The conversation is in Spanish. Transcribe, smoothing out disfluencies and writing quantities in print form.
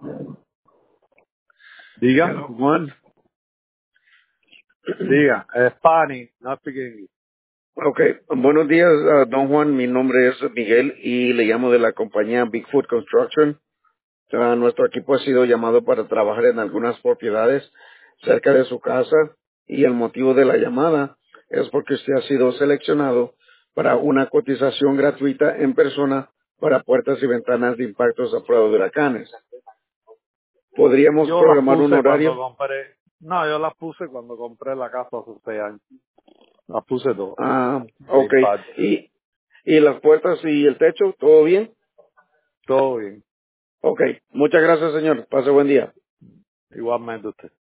Diga, Hello, Juan. diga. Spanish, no speak English. Ok, buenos días, don Juan. Mi nombre es Miguel y le llamo de la compañía Bigfoot Construction. Nuestro equipo ha sido llamado para trabajar en algunas propiedades cerca de su casa y el motivo de la llamada es porque usted ha sido seleccionado para una cotización gratuita en persona para puertas y ventanas de impactos a prueba de huracanes. ¿Podríamos Yo las programar un puse cuando horario? compré. No, yo las puse cuando compré la casa hace 6 años. Las puse todas. De Ok. impacto. ¿Y las puertas y el techo? ¿Todo bien? Todo bien. Ok, muchas gracias, señor. Pase buen día. Igualmente usted.